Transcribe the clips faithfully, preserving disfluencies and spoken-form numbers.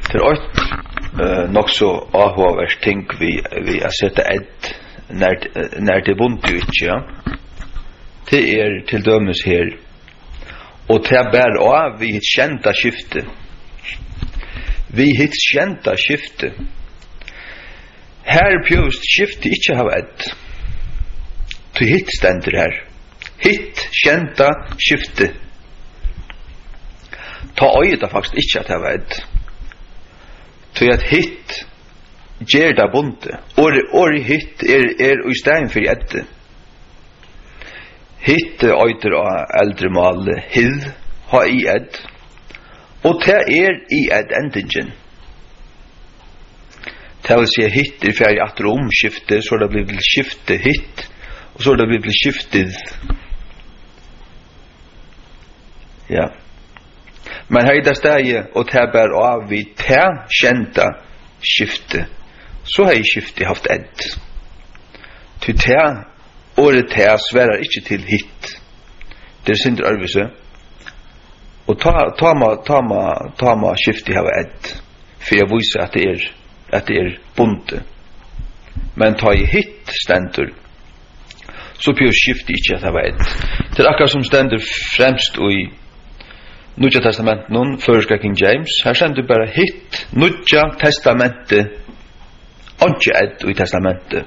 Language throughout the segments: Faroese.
Til ett uh, nok så avhåvers ting vi, vi har sett ett när, när det bunt ju inte, ja. Det er til dømes her, og det er bare av vi hitt kjenta skifte. Vi hitt kjenta skifte. Her pjøst skifte ikke av ett. Til hitt stender her. Hitt kjenta skifte. Ta øyet da faktisk ikke at av ett. Til at hitt gjør det bunte. Åri hitt er, er i stedet for ett. Hitte øyter av eldre male hid ha i edd, og det er i edd endingen. Det vil si hitt er ferdig atter omskifte, så det blir skifte hitt, og så det blir skiftet. Ja. Men her i det stedet, og det er bare av vi te kjenta skifte, så har jeg skifte haft edd. Til te året te sverar ikke til hitt. Det er sindre arvise. Og ta, ta ma, ta ma, ta ma skifte hava edd, for jeg viser at det er, at det er bunte. Men ta i hitt stendur, så blir skifte ikke at hava edd. Det er akkurat som stendur fremst i Nudja testamentet nun, føreska King James, her stendur bare hitt, Nudja testamentet, ikke edd i testamentet.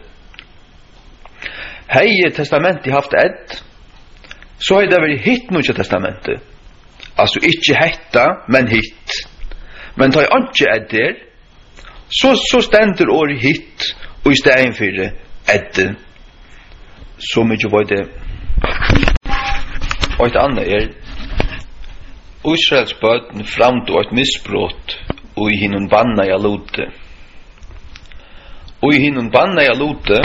Hei testamentet haft edd, så har det vært hitt Nudja testamentet. Altså ikke hetta, men hitt. Men ta i ikke edd der, så, så stender året hitt, og i stedet for edd. Så mye var det. Og et annet er, Israels bøten framto et misbrott, og i hinnom banna jeg lote. Og i hinnom banna jeg lote,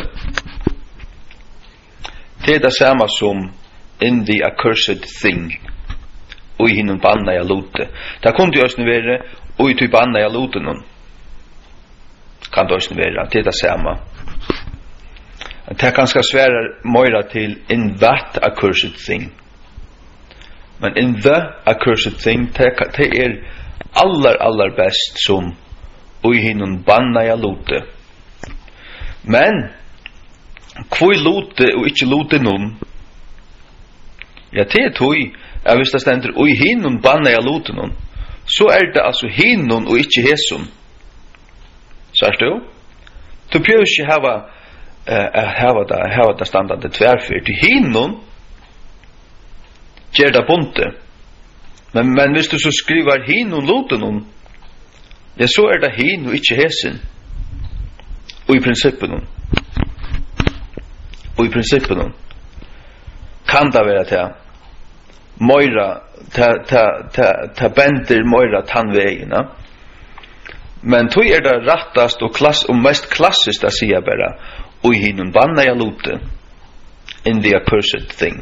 det er det samme som in the accursed thing. Og i hinnom banna jeg lote. Det kunne jo også være, og i ty banna jeg lote noen. Kan det også være, det er det samme. Det er ganske svære møyre til in that accursed thing. Men in the accursed thing, det er aller, aller best som og i hinnom banna jeg lote. Men Kvoi lote og ikkje lote noen. Ja, det er tog, at hvis det stender og i hinnom banna jeg lote noen, så er det altså hinnom og ikkje heson. Sørst du? Du bør ikke hava uh, hava det, hava det standande tverfyr. Til hinnom gjør det bunte. Men, men hvis du så skriver hinnom lote noen, ja, så er det hin og ikkje hesen. Og i prinsippet noen. Og i prinsippet noen kan det være til møyra til bender møyra tannvegina, men tog er det rattast og, klass, og mest klassist å sige bare og i hinnom banna jeg lote in the accursed thing.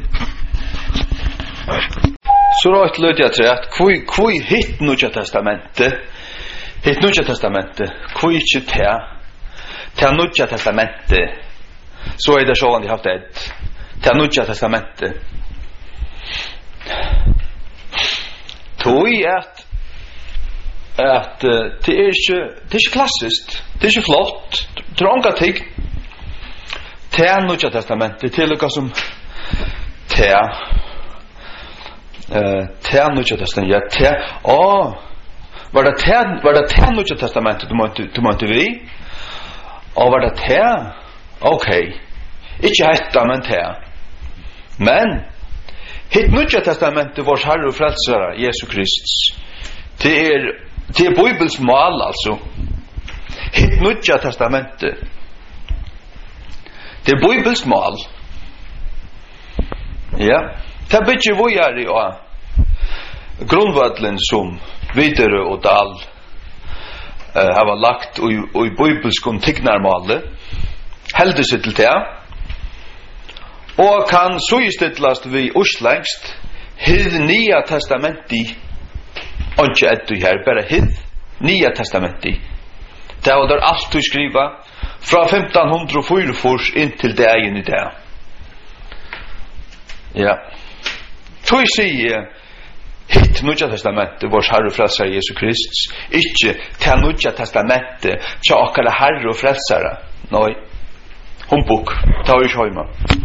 Så rått lød jeg til at hvor hitt Nudja testamentet hitt Nudja testamentet hvor ikke til til Nudja testamentet så er det sånn de haft edd til Nudja testamentet. Tog at at uh, det er ikke det er ikke klassiskt, det er ikke flott, det er unga ting til Nudja testamentet til noe som til uh, til Nudja testamentet ja, til, åh var det til var det til Nudja testamentet du måtte, du måtte vi og var det til ok, ikke hetta, men te. Men, hitt Nudja testamentet vårs Herre og Frelsere, Jesu Krist, det er, det er Bibels mål, altså. Hitt Nudja testamentet, det er Bibels mål. Ja, det er bytje vi er i og grunnvødlen som Videre og Dal uh, har lagt og, og i Bibelskon tignarmålet, heldur seg til det, og kan så istidlast vi uslengst hid Nya testamenti ikke ettu her, bare hid Nya testamenti. Det var der alt du skriva fra femten hundre og fire inntil dagen i dag. Ja. Så jeg sier hitt Nudja testamentet, vår Herre og Frelsare Jesus Kristus. Ikke til Nudja testamentet, til okkara Herre og Frelsare. Nei, humbuk, ta vi ikke høyma.